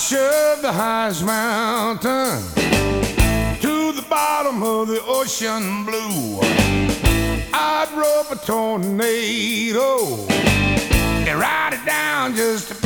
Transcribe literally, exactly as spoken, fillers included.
shove the highest mountain to the bottom of the ocean blue. I'd rope a tornado and ride it down just to